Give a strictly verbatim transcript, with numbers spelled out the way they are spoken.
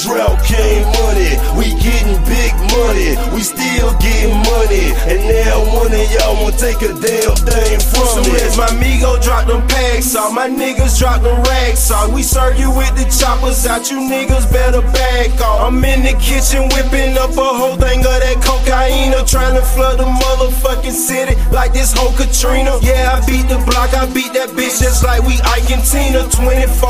drought came money. We getting big money, we still getting money. And now one of y'all won't take a damn thing from so me. as my amigo drop them packs off, my niggas drop them racks off. We serve you with the choppers out, you niggas better back off. I'm in the kitchen whipping up a whole thing of that cocaine, trying to flood the motherfucking city like this whole Katrina. Yeah, I beat the block, I beat that bitch just like we Ike and Tina. Twenty-four